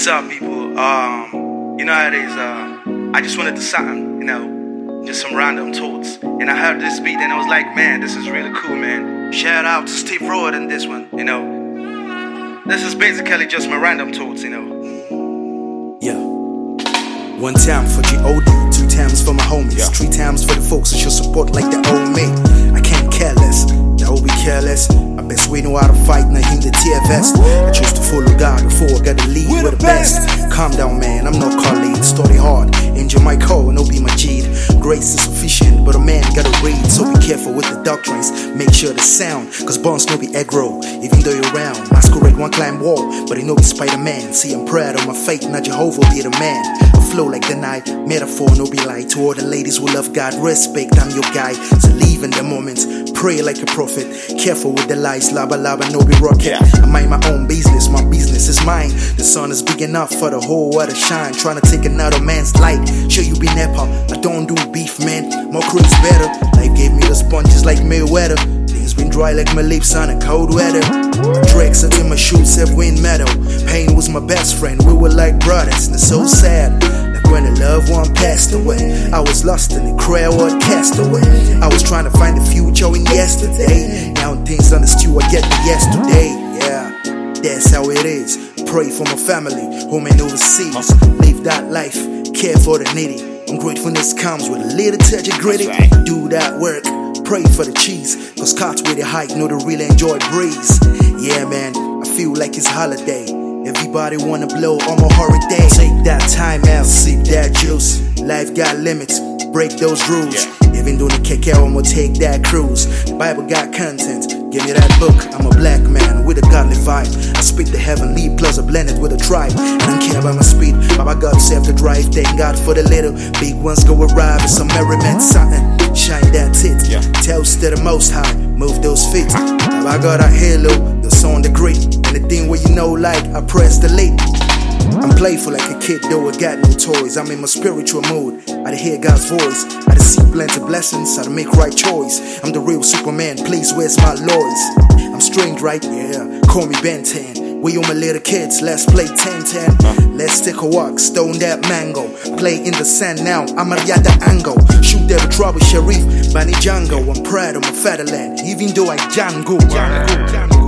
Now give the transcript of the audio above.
What's up, people? You know how it is. I just wanted to something, just some random thoughts. And I heard this beat and I was like, man, this is really cool, man. Shout out to Steve Road and this one, This is basically just my random thoughts, Yeah. 1 time for G.O.D., 2 times for my homies, 3 times for the folks that show support like they owe me. I can't care less, they will be careless. My best way know how to fight, now him the tear vest. I choose to follow God before I got to lead with the best. Calm down, man, I'm not calling, study hard. Angel my call, no be my G'd. Grace is sufficient, but a man gotta read. So be careful with the doctrines, make sure the sound. Cause bonds no be aggro, even though you're round. Masquerade one climb wall, but he know be Spider-Man. See, I'm proud of my faith, now Jehovah be the man. I flow like the night, metaphor no be lie. To all the ladies who love God, respect, I'm your guy. So live in the moments, pray like a prophet. Careful with the lies, laba laba no be rocket. I mind my own business, my business is mine. The sun is big enough for the whole world to shine. Trying to take another man's light, sure you be nepa. I don't do beef, man, more crew is better. Life gave me the sponges like Mayweather. Things been dry like my lips on a cold weather. Drex until my shoes have wind metal. Pain was my best friend, we were like brothers. And it's so sad, like when a loved one passed away. I was lost in the crowd or cast away. I was trying to find the future in yesterday. Now things understood, I get the yesterday. Yeah, that's how it is. Pray for my family, home and overseas. Live that life, care for the needy. And gratefulness comes with a little touch of gritty. Do that work, pray for the cheese. Cause cats with the height know to really enjoy breeze. Yeah, man, I feel like it's holiday. Everybody wanna blow on my holiday. Take that time out, sip that juice. Life got limits, break those rules. Even though the KK, I'ma take that cruise. The Bible got content, give me that book. I'm a black man with a godly vibe. I speak the heavenly plus I blend it with a tribe. I don't care about my speed, Baba God self to drive. Thank God for the little, big ones go arrive. It's some merriment, something, shine that tit. Toast to the most high, move those feet. Baba got a halo, the song the great. And the thing where you know like, I press delete. I'm playful like a kid, though I got no toys. I'm in my spiritual mood, I hear God's voice. I see plenty blessings, I make right choice. I'm the real Superman, please where's my Lois? I'm strange, right? Yeah, call me Ben 10. We all my little kids, let's play 10-10. Let's take a walk, stone that mango. Play in the sand now, I'm a Yada Ango. Shoot there with trouble, Sharif, Bani Django. I'm proud of my fatherland, even though I Django.